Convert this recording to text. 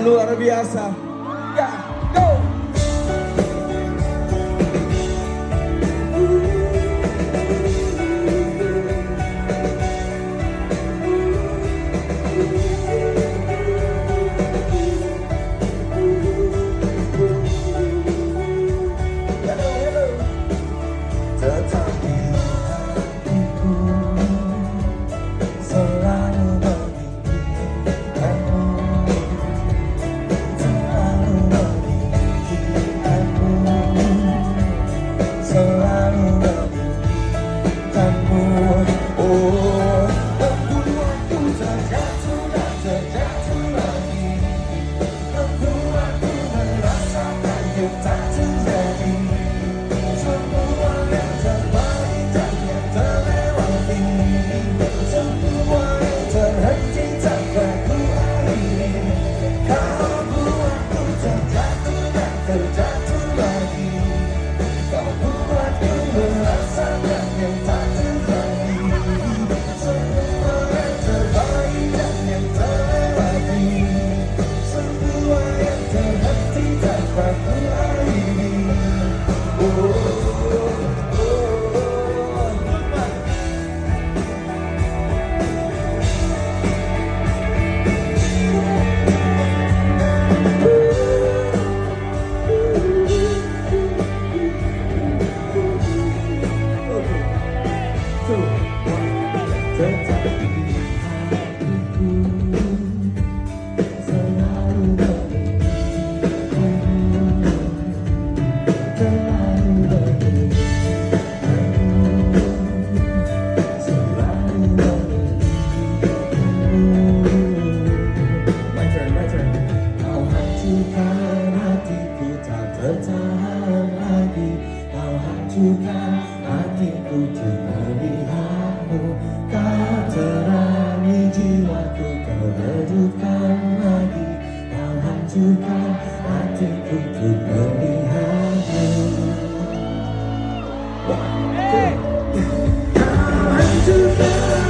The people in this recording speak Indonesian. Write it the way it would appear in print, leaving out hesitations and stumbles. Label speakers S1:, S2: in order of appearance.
S1: luar biasa. Ya, go!
S2: Tetapi hatiku selalu memimpikanmu, selalu memimpikanmu, selalu memimpikanmu. Oh, membuatku terjatuh dan terjatuh lagi, membuatku merasakan yang tak terjadi. Semua yang terbaik dan yang terlewati, semua yang terhenti tanpa ku akhiri. Kau buatku terjatuh dan terjatuh lagi, kau buatku merasakan yang tak terjadi. Semua yang terbaik dan yang terlewati, semua yang terhenti tanpa ku akhiri. Tertahan lagi, kau hancurkan hatiku untuk melihatmu. Kau terangi jiwaku, kau redupkan lagi, kau hancurkan hatiku untuk melihatmu. Kau hancurkan